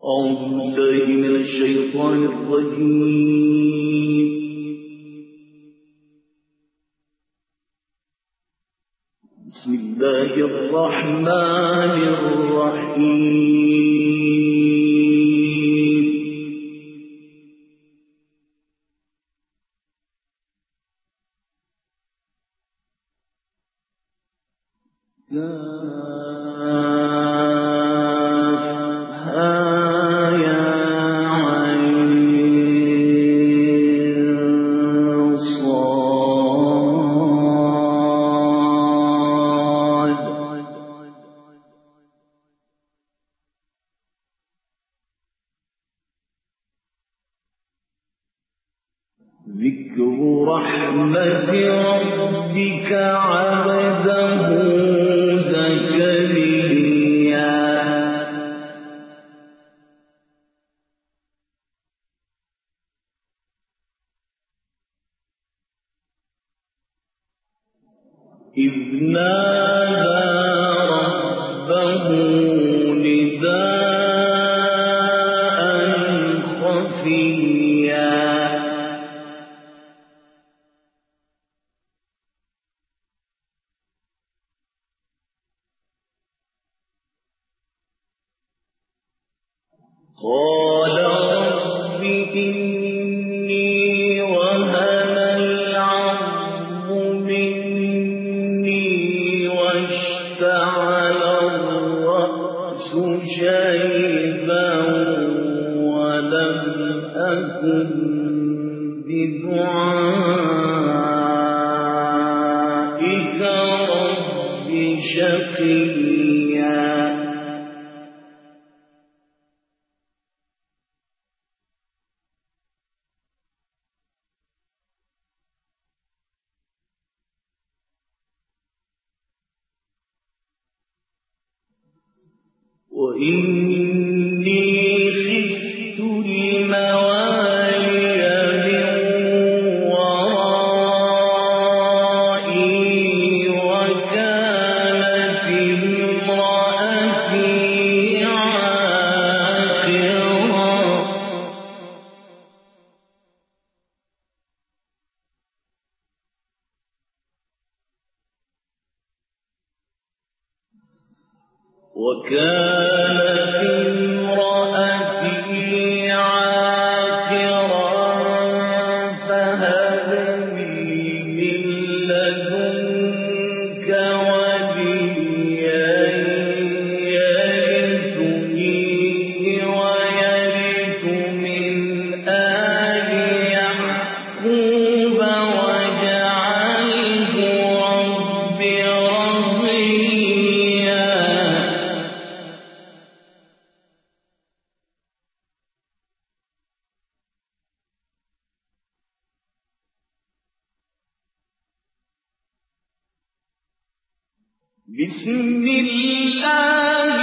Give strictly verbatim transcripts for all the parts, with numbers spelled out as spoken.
أعوذ بالله من الشيطان الرجيم. بسم الله الرحمن الرحيم. ذكر رحمة ربك عبده زكريا إذ نادى ربه نداء خفيا قال رب إني وهن العظم مني واشتعل الرأس شيبا ولم أكن بدعائك رب شقيا وإني خفت الموالي من ورائي وكانت امرأتي عاقرا وكانت امرأتي عاقرا فهب لي من لدنك وليا يرثني ويرث من آل يعقوب واجعله رب رضيا بسم الله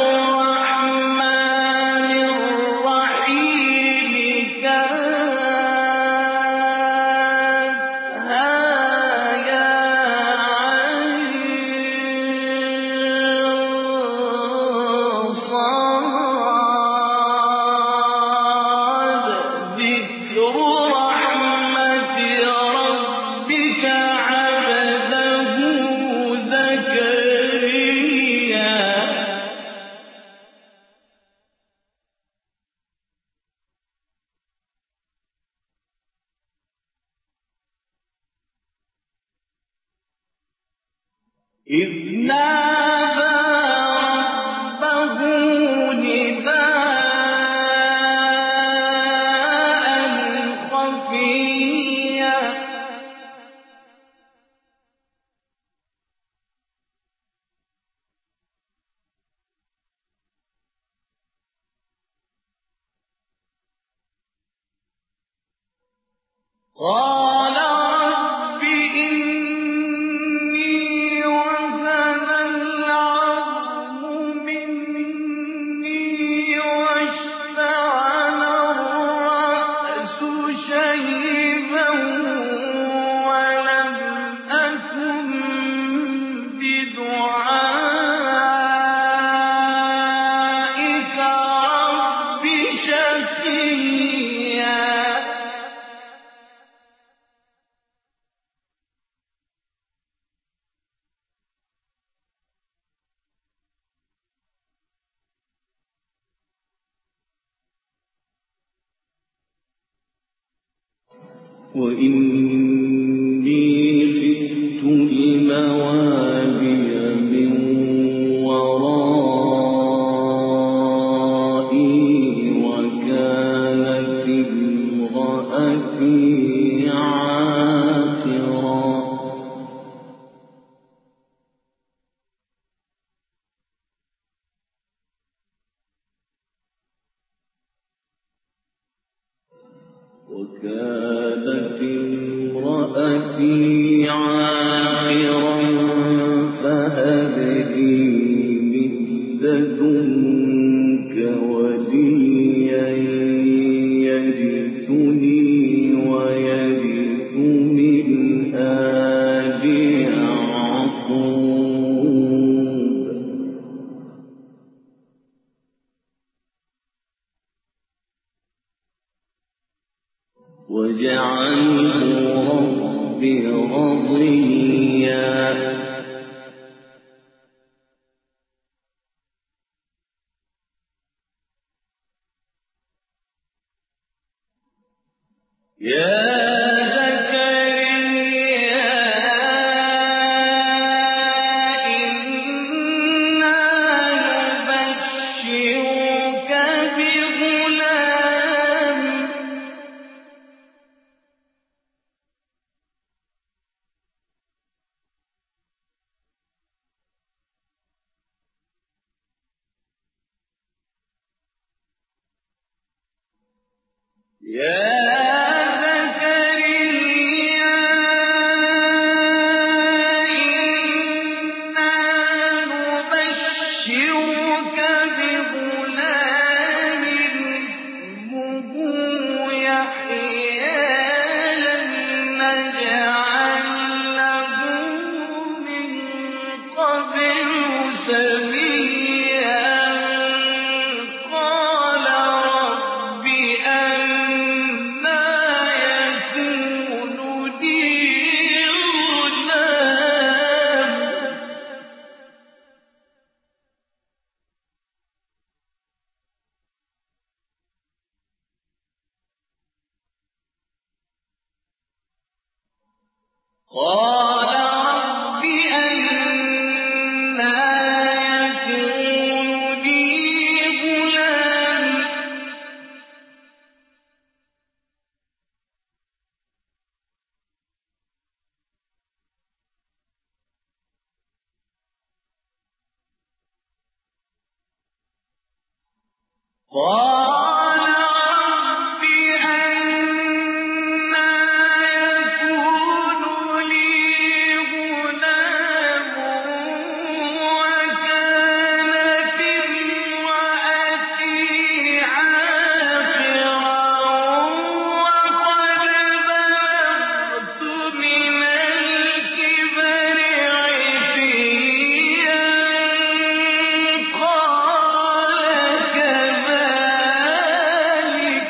الرحمن الرحيم كافها يا عين صاد ذكر رحمة ربك عبده زكريا إذ نادى ربه نداء خفيا قال رب إني وهن العظم مني واشتعل الرأس شيبا ولم أكن بدعائك رب وإني خفت الموالي من ورائي وكانت امرأتي عاقرا وكانت امرأتي عاقرا فهب لي من لدنك وليا يرثني ويرث من آل يعقوب واجعله رب رضيا يا قال رب أنى يكون لي غلام قال رب أنى يكون لي غلام وكانت امرأتي عاقرا وقد بلغت من الكبر عتيا قال كذلك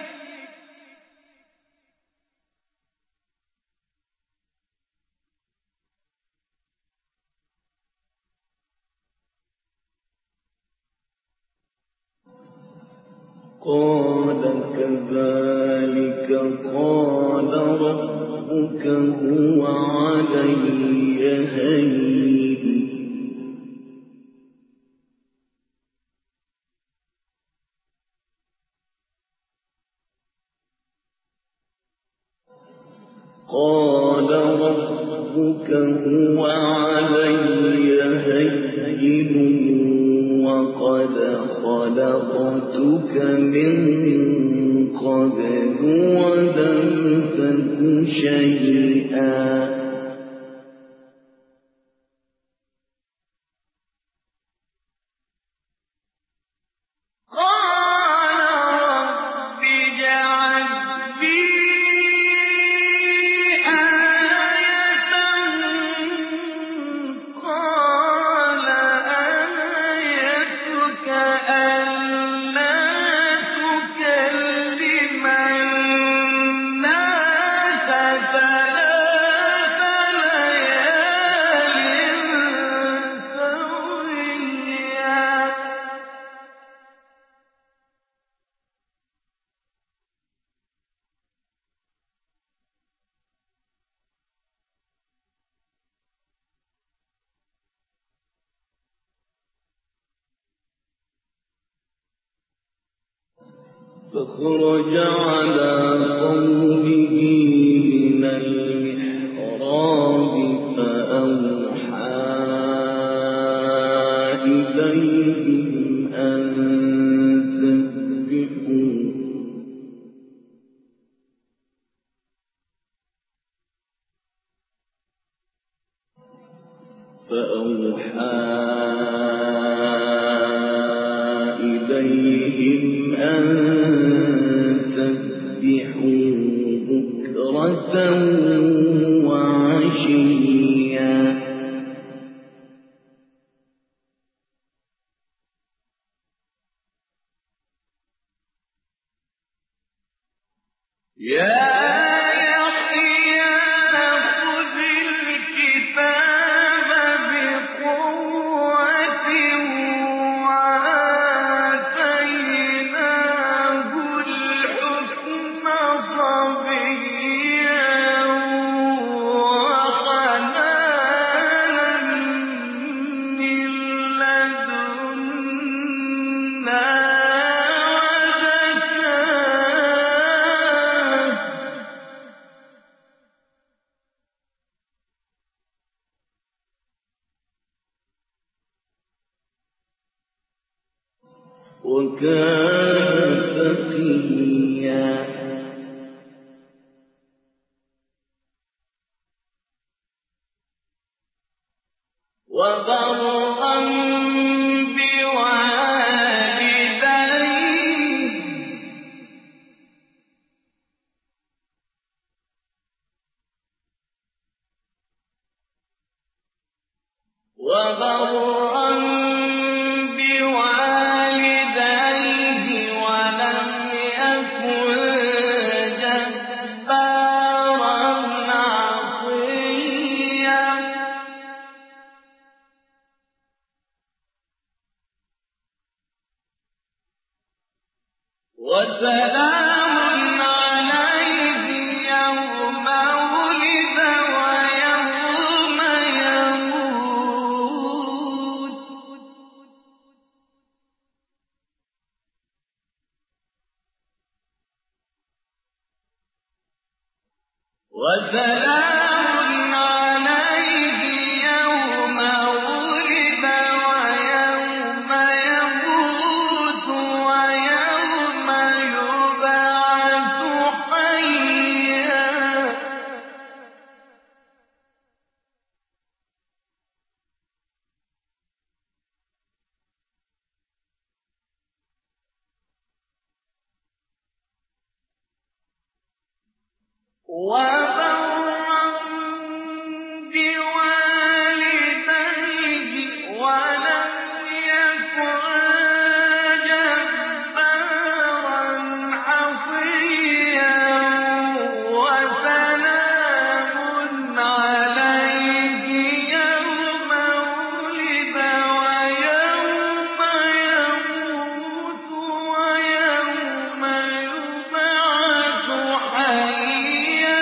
قال كذلك قال ربك هو علي هين قال ربك هو علي هين وقد خلقتك من قبل ولم تك شيئا قال رب اجعل لي آية قال آيتك ألا تكلم الناس ثلاث فخرج على قومه من المحراب فأوحى إليهم أن سبحوا فأوحى إليهم أن سبحوا بكرة وعشيا يا وكان تقيا وبرا بوالديه وبرا بوالديه ولم يكن جبارا عصيا وسلام عليه يوم ولد ويوم يموت وسلام عليه يوم ولد ويوم يموت ويوم يبعث حيا وبرا بوالديه ولم يكن جبارا عصيا وسلام عليه يوم ولد ويوم يموت ويوم يبعث حيا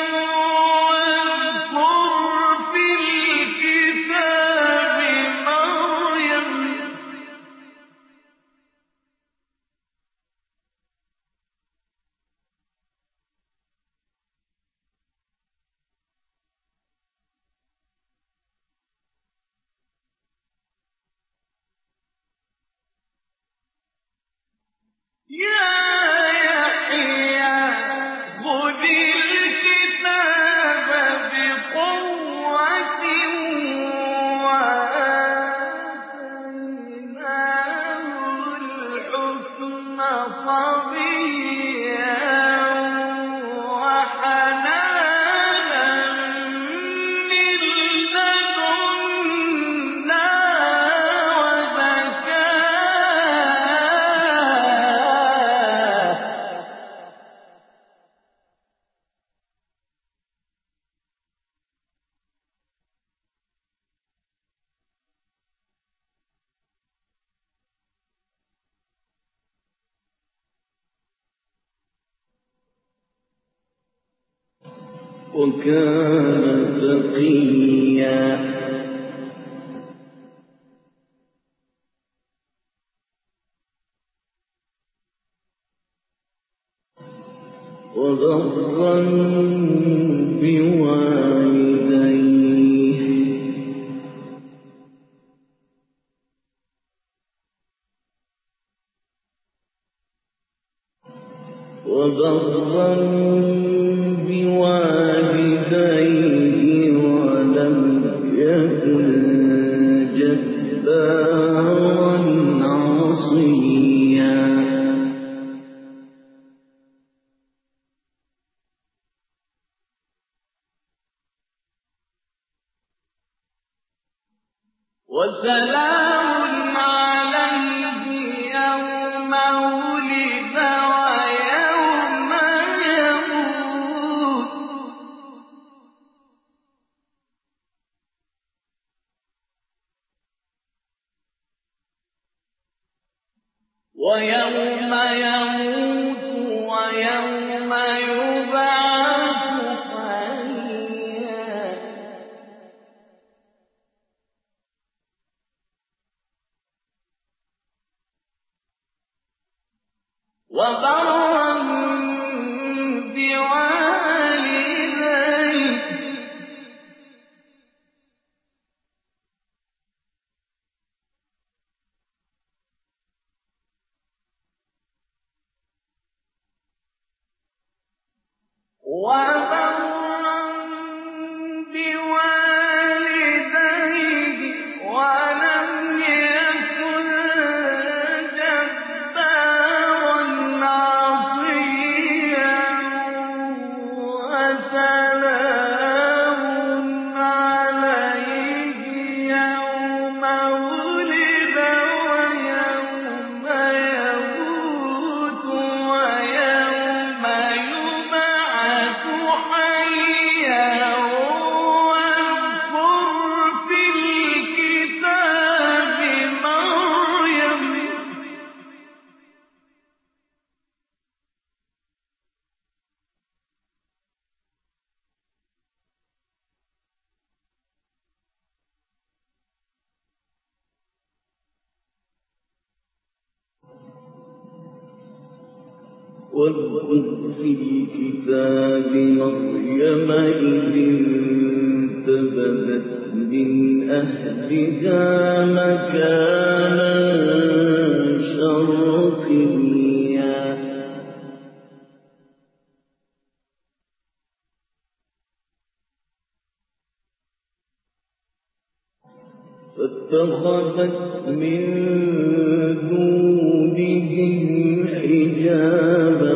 واذكر في الكتاب مريم يا يحيى خذ الكتاب بقوة وآتيناه الحكم صبيا وحنانا من لدنا وزكاة وكان تقيا وبرا بوالديه وبرا بوالديه ولم يكن جبارا عصيا وسلام عليه يوم ولد ويوم يموت ويوم يموت ويوم يبعث حيا وبرا بوالديه وبرا بوالديه ولم يكن جبارا عصيا وسلام عليه يوم ولد ويوم يموت ويوم يبعث حيا واذكر في الكتاب مريم واذكر في الكتاب مريم إذ انتبذت من أهلها مكانا شرقيا فاتخذت من دونهم حجابا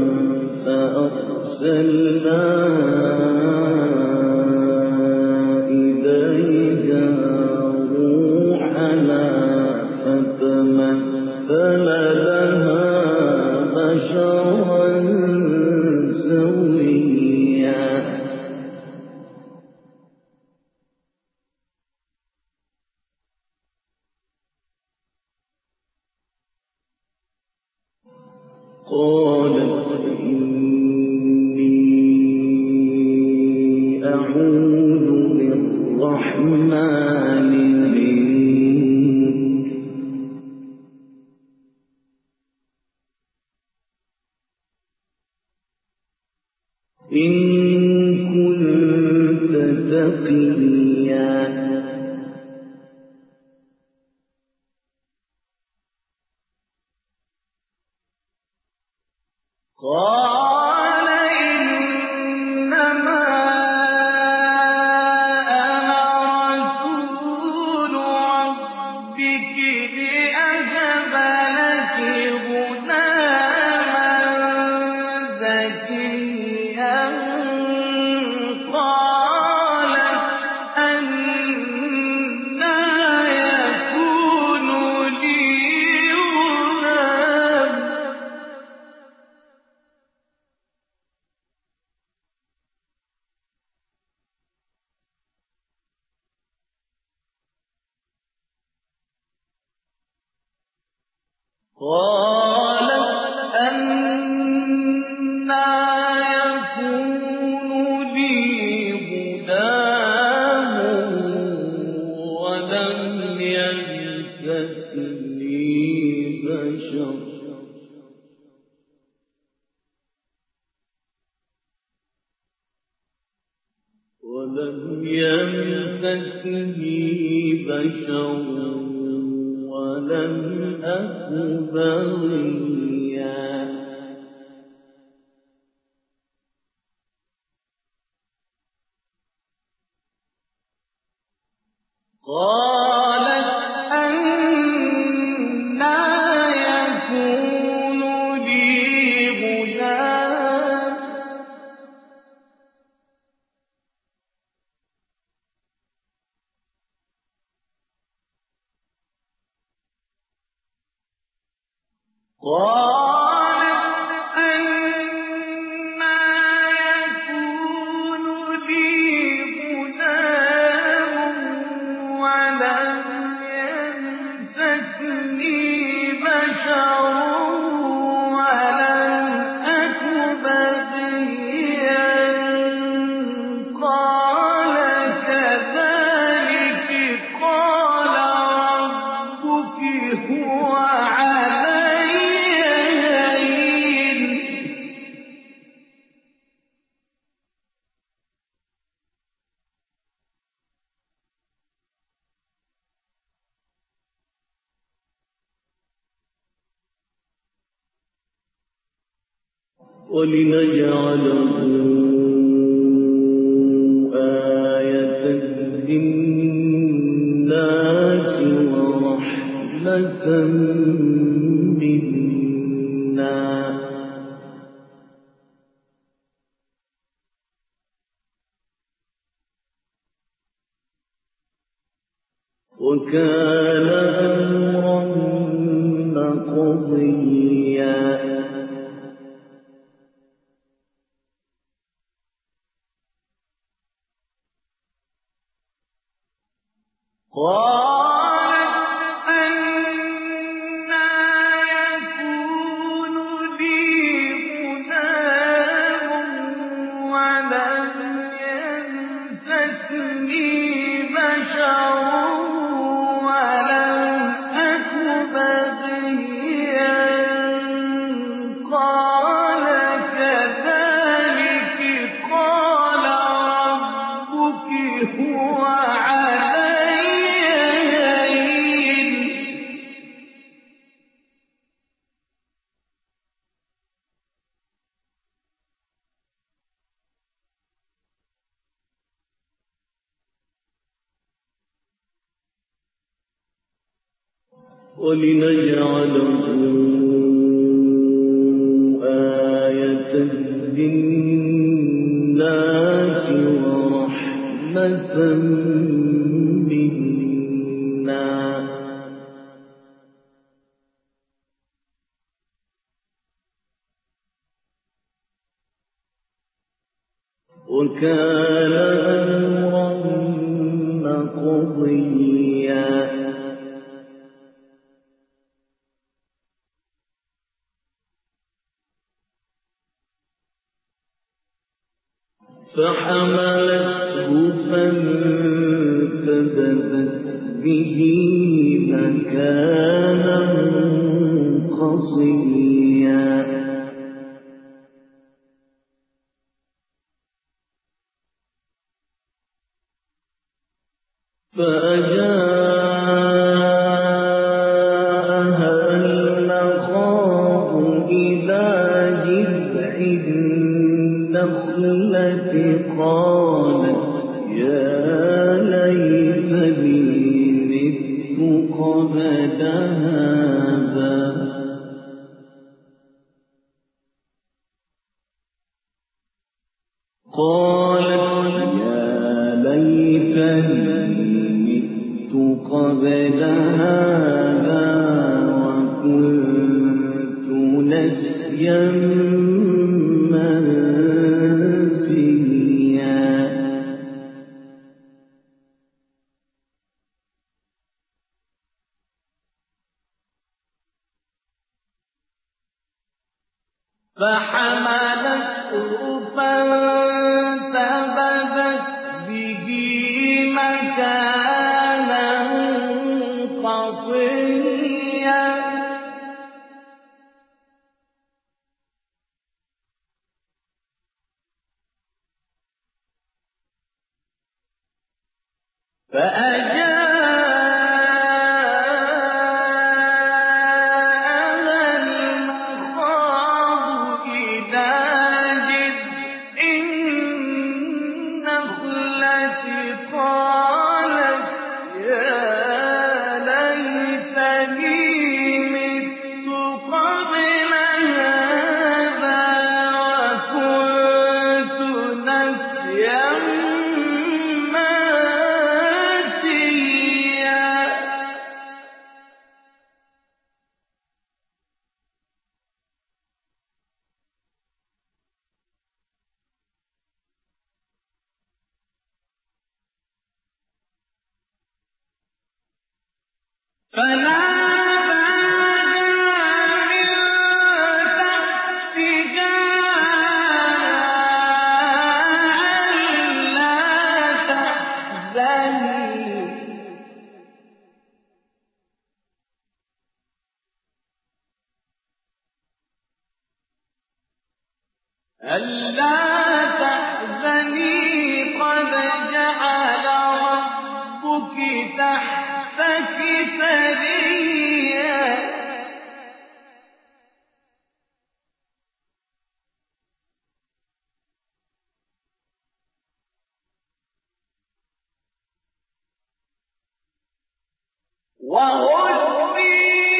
فأرسلنا إليها روحنا فتمثل لها بشرا سويا قالت إني أعوذ بالرحمن منك إن كنت تقيا قال إنما أنا رسول ربك لأهب لك غلاما زكيا قالت أنى يكون لي غلام قالت أنى يكون لي غلام ولم يمسسني بشر يمسسني بشر ولم أك بغيا قالت أنى يكون لي غلام قالت أنى يكون لي غلام ولم يمسسني بشر ولم أك بغيا قال كذلك قال ربك هو علي هين ولنجعله آية للناس ورحمة منا وكان أمرا مقضيا قالت أنى يكون لي غلام ولم يمسسني بشر ولم أك بغيا قال كذلك قال ربك هو علي هين ولنجعله آية للناس ورحمة منا وكان أمرا مقضيا فحملته فانتبذت به مكانا قصيا فأجاءها المخاض إلى جذع النخلة قالت يا ليتني مت قبل هذا قالت يا ليتني مت قبل هذا وكنت نسيا منسيا فحملته فانتبذت به مكانا قصيا أَلَّا تَحْزَنِي قَدْ جَعَلَ رَبُّكِ تَحْتَكِ سَرِيًّا وَهُزِّي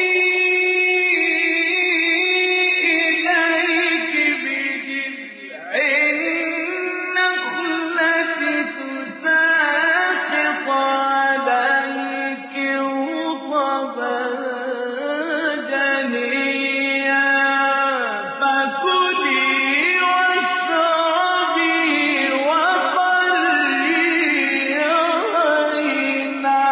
إِلَيْكِ بِجِذْعِ النَّخْلَةِ تُسَاقِطْ عَلَيْكِ رُطَبًا جَنِيًّا فَكُلِي وَاشْرَبِي وَقَرِّي عَيْنًا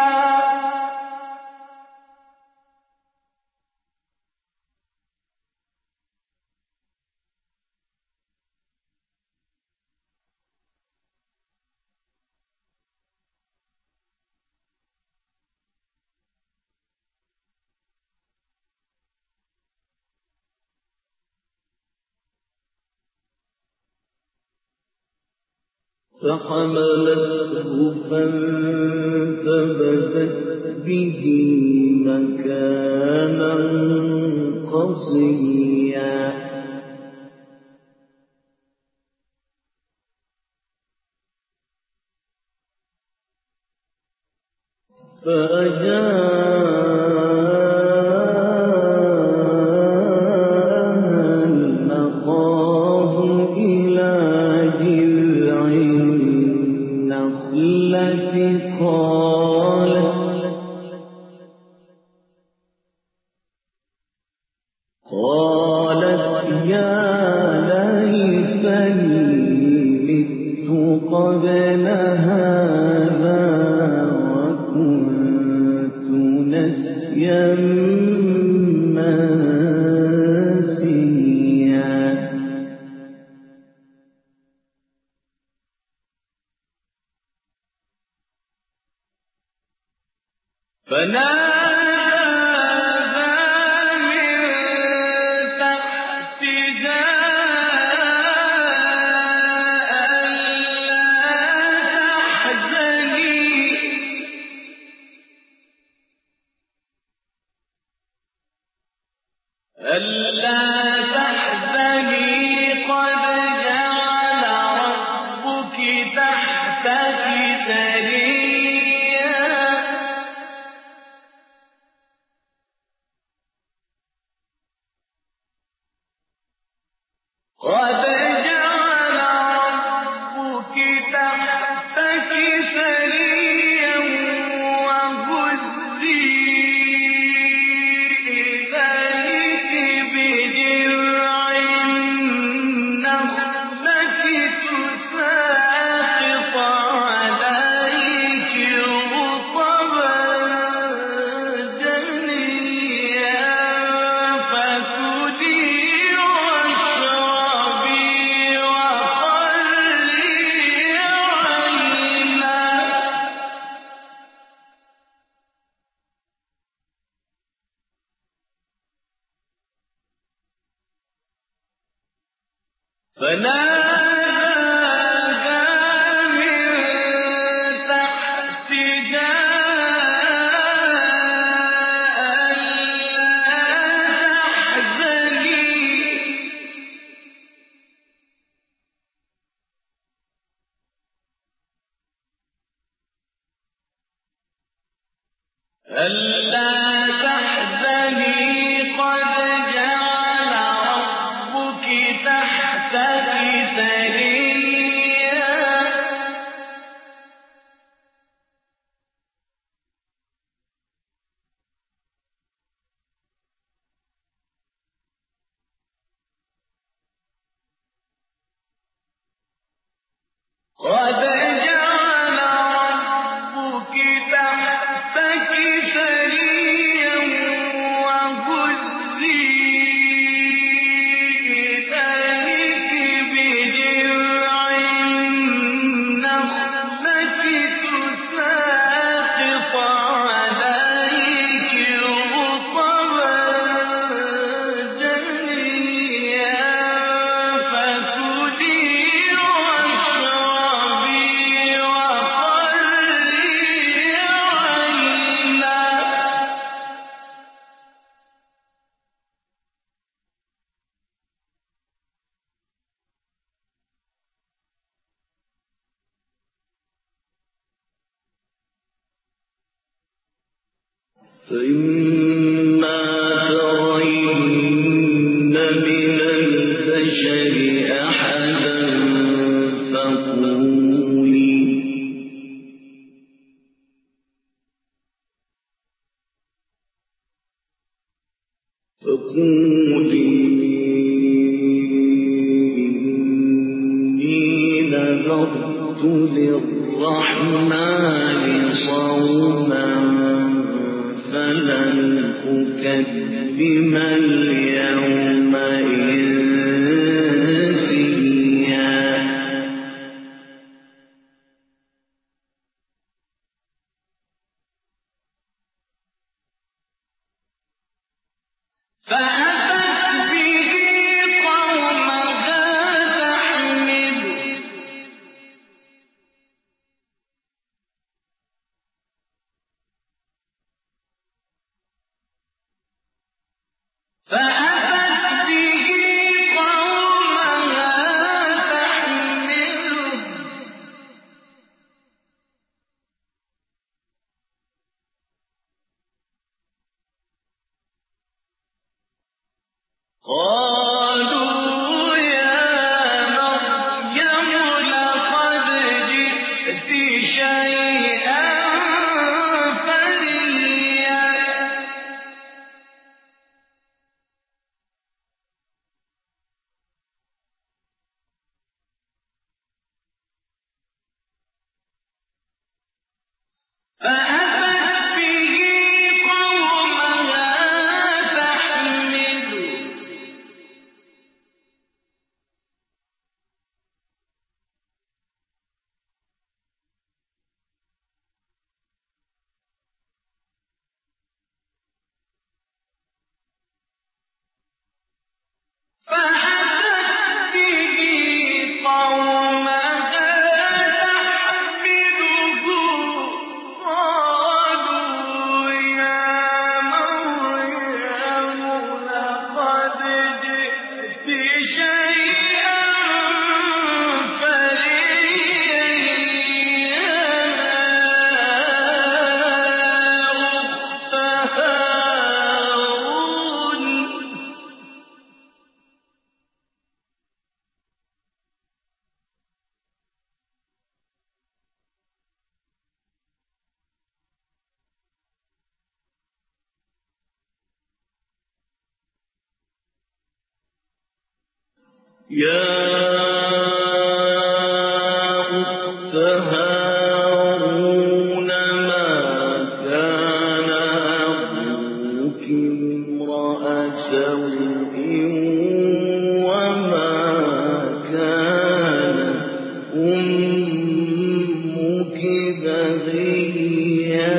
فحملته فانتبذت به مكانا قصيا فأجاءها المخاض إلى جذع النخلة قالت قالت يا ليتني مت قبل هذا وكنت نسيا منسيا فناداها من تحتها أَلَّا تَحْزَنِي قَدْ جَعَلَ رَبُّكِ تَحْتَكِ سَرِيًّا قَدْ جَعَلَ رَبُّكِ تَحْتَكِ سَرِيًّا وَهُزِّي إِلَيْكِ بِجِذْعِ النَّخْلَةِ تُسَاقِطْ عَلَيْكِ رُطَبًا جَنِيًّا فَكُلِي وَاشْرَبِي وَقَرِّي عَيْنًا فناداها من تحتها ألا تحزني قد جعل ربك تحتك سريا قد جعل ربك تحتك سريا وهزي إليك بجذع النخلة تساقط عليك رطبا جنيا فكلي واشربي وقري عينا فإما ترين من البشر أحدا فقولي فقولي إني نذرت للرحمن صوما فلن أكلم اليوم إنسيا فأتت به قومها تحمله فأتت به قومها تحمله قالوا يا مريم لقد جئت شيئا فريا فأتت به قومها تحمله فأتت به قومها تحمله قالوا يا مريم لقد جئت شيئا فريا يا أخت هارون يا أخت هارون ما كان أبوك امرأ سوء وما كانت أمك بغيا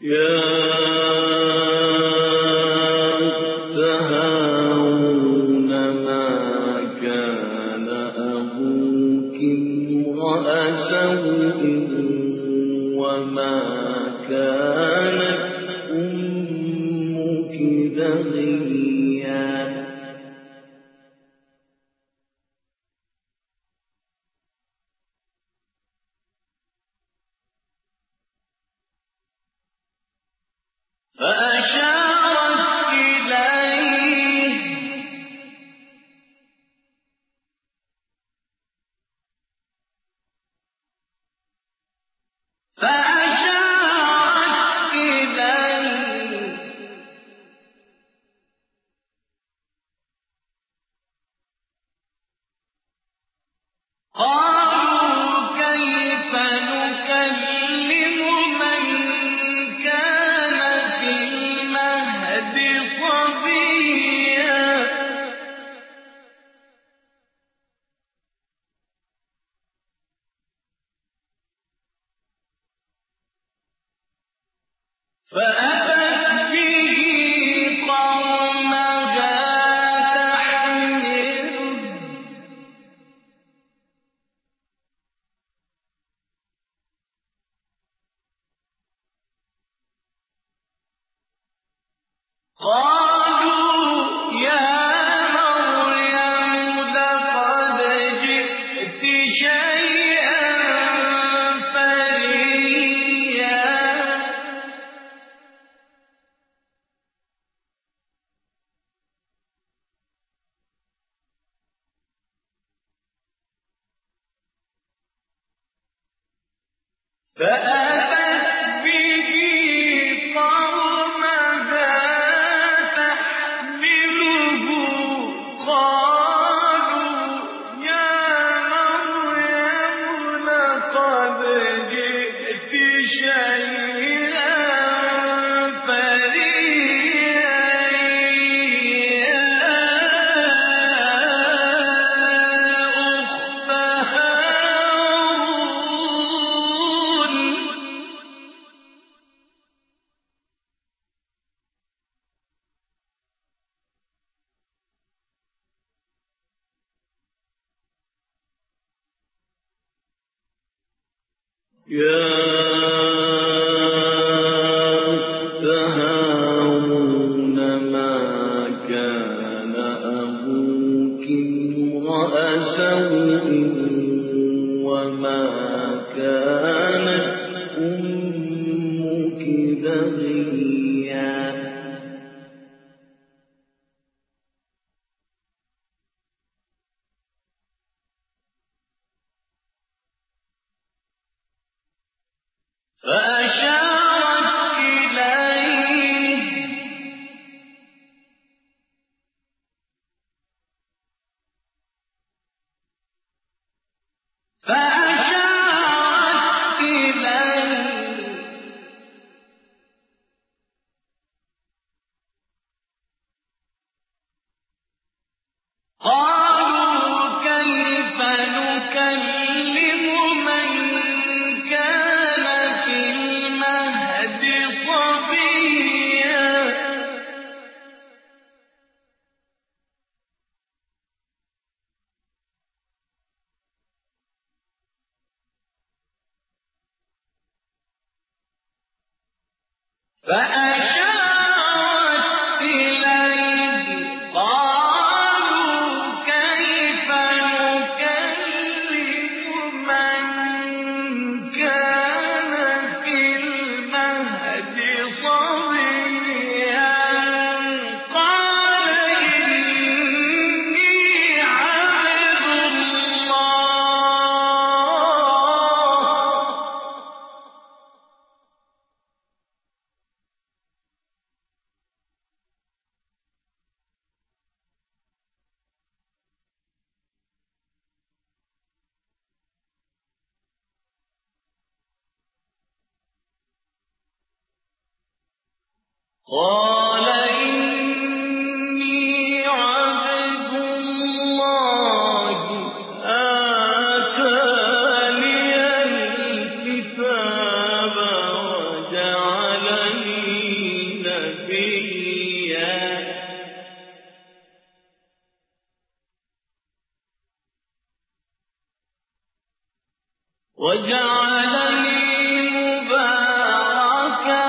يا أخت هارون ما كان أبوك امرأ سوء وما كانت أمك بغيا. فأشارت إليه فأشارت إليه قالوا كيف نكلم من كان في المهد صبيا. فأتت به قومها تحمله قالوا يا مريم لقد جئت شيئا فريا. فأتت به قومها تحمله قالوا يا مريم لقد جئت شيئا فريا. يا أخت هارون يا أخت هارون ما كان أبوك امرأ سوء وما كانت أمك بغيا. فأشارت إليه فأشارت إليه قالوا كيف نكلم من كان في المهد صبيا. فأشارت إليه قالوا كيف نكلم من كان في المهد صبيا. قال إني عبد الله قال إني عبد الله آتاني الكتاب وجعلني وجعلني مباركا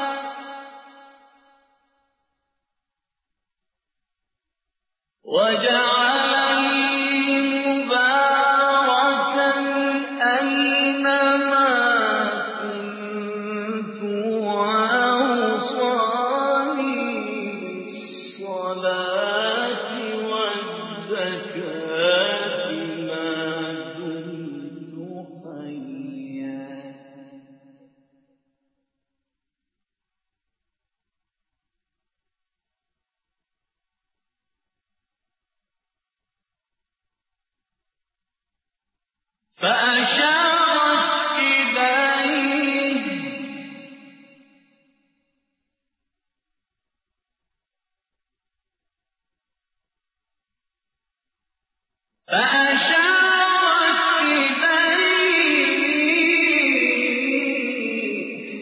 وجعلني مباركا أينما كنت وأوصاني بالصلاة والزكاة ما دمت حيا. فأشارت إليه فأشارت إليه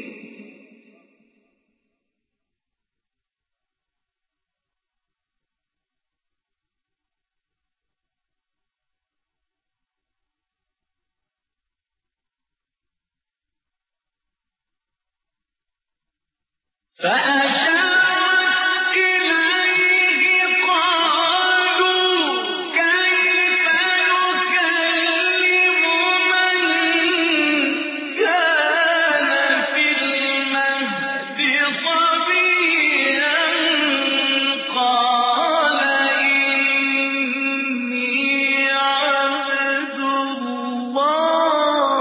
فأشارت إليه قالوا كيف نكلم من كان في المهد صبيا قال إني عبد الله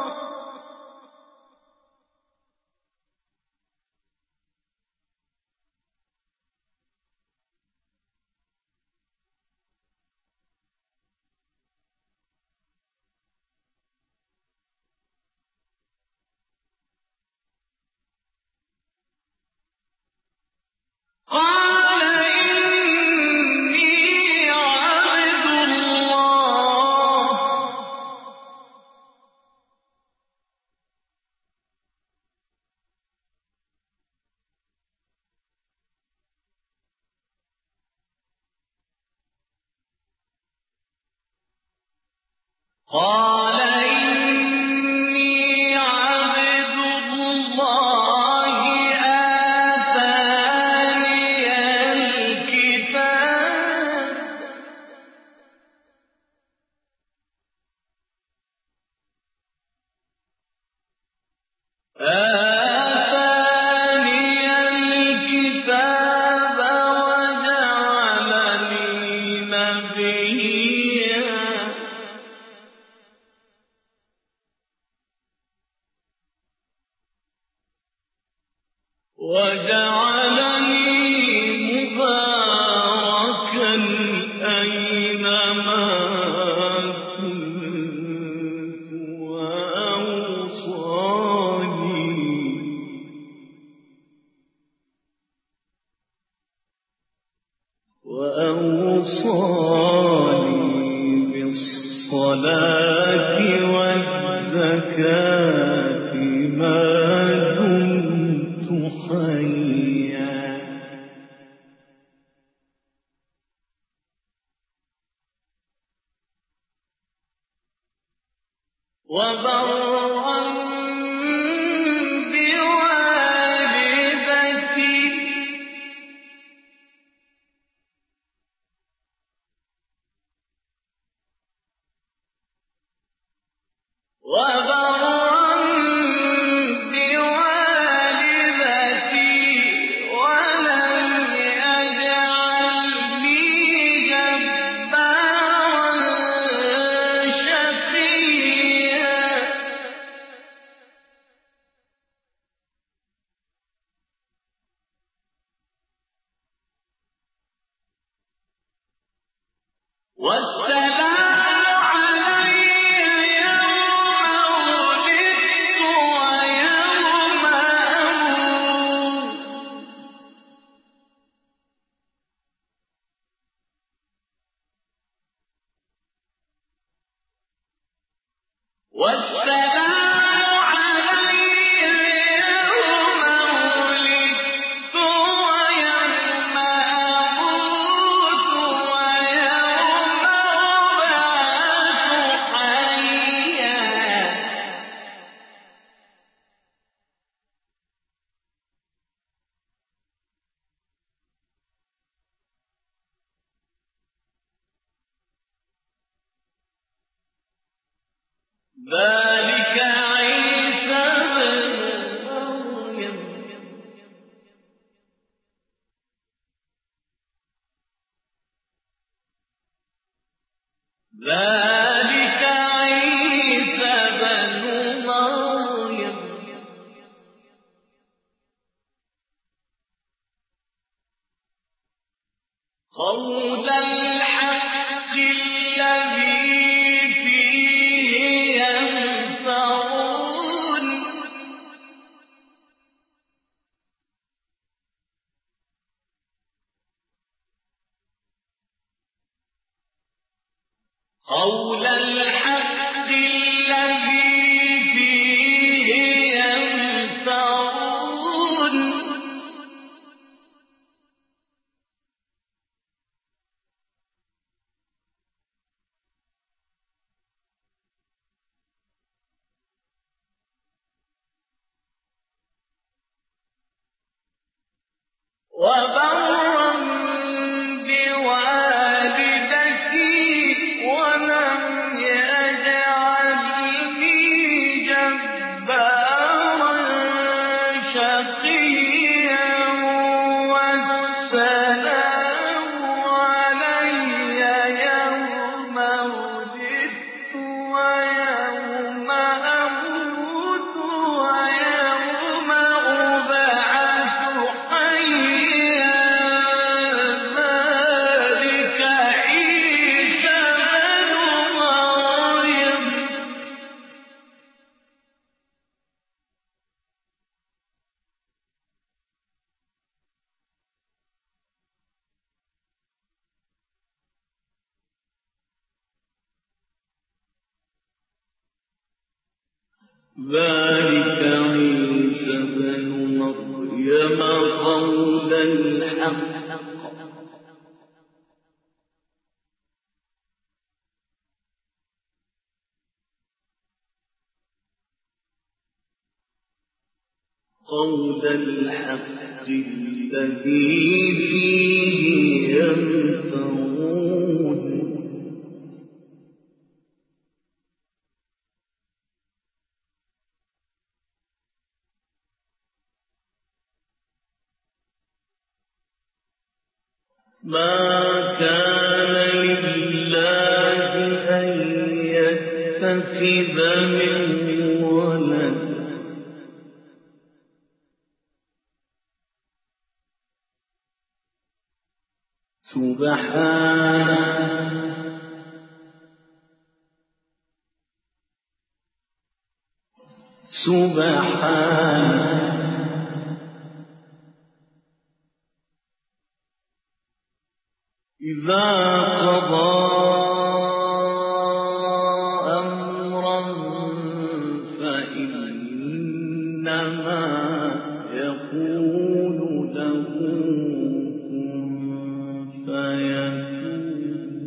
قال إني عبد الله قال إني عبد الله آتاني الكتاب آتاني الكتاب وجعلني نبيا وجعلني مباركا أينما كنت وأوصاني وأوصاني بالصلاة والزكاة ما دمت حيا. وبرا بوالدتي وبرا بوالدتي ولم يجعلني جبارا شقيا. والسلام علي يوم ولدت ويوم أموت والسلام علي يوم ولدت ويوم أموت ويوم أبعث حيا. ذلك عيسى بن مريم ذلك عيسى بن مريم قول الحق الذي فيه يمترون قول الحق الذي فيه يمترون وبرا بوالدتي ولم يجعلني جبارا شقيا والسلام علي يوم ولدت ويوم أموت ويوم أبعث حيا ذلك عيسى بن مريم ذلك عيسى بن مريم قول الحق قول الحق الذي فيه يمترون ما كان لله أن يتخذ من ولد سبحانه سبحانه إذا قضى أمرا فإنما يقول له كن فيكون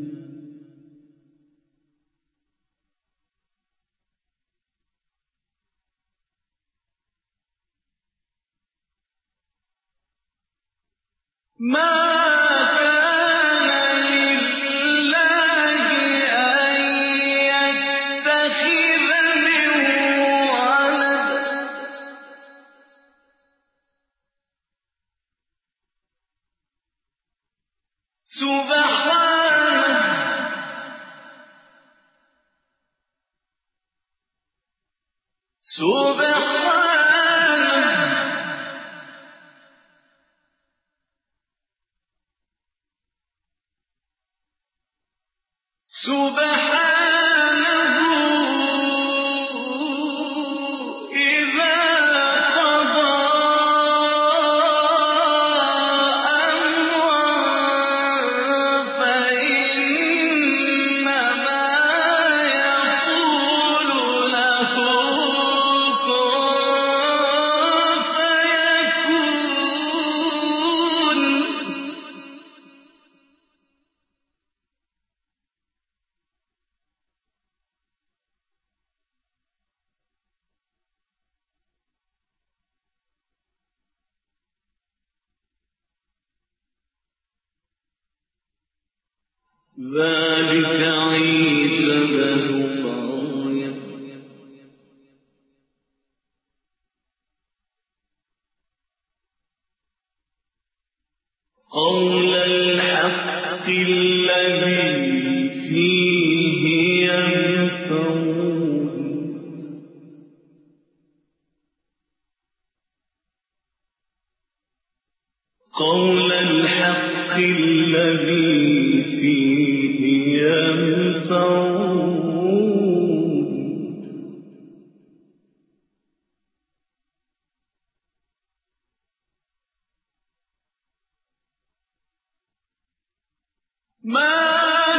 ما ذلك عيسى بن مريم قول الحق الذي فيه يمترون ما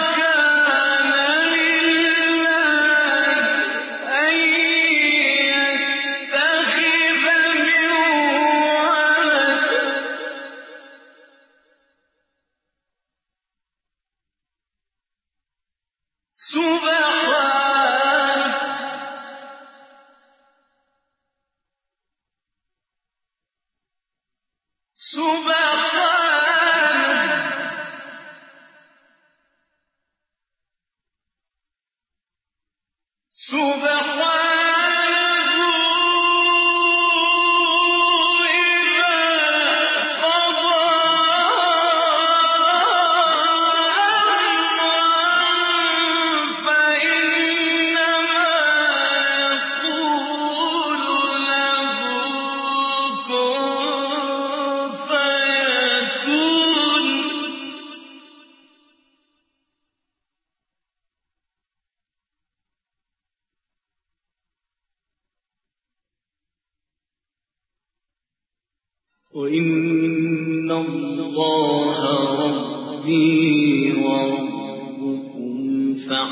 وإن الله ربي وربكم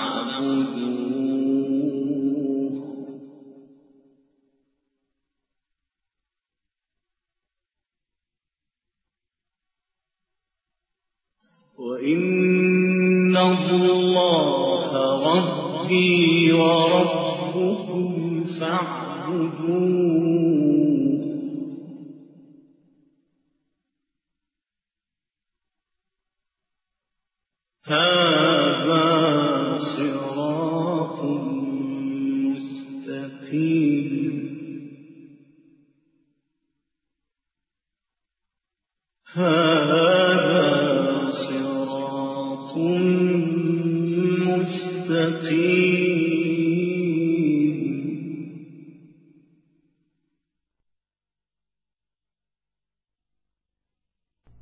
فاعبدوه وإن الله ربي وربكم فاعبدوه هذا صراط مستقيم هذا صراط مستقيم